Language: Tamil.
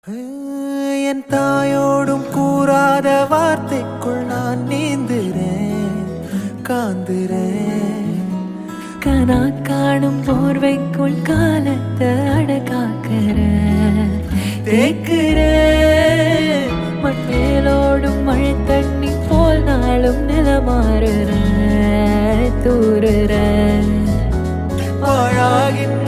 என் தாயோடும் கூறாத வார்த்தைக்குள் நான் நீந்துறேன் காந்துறேன். கனா காணும் போர்வைக்குள் காலத்தை அடக்காக்குற தேக்குறேன். மண்மேலோடும் மழை தண்ணி போல் நாளும் நிலமாறுற தூறுற பாழாகின்ற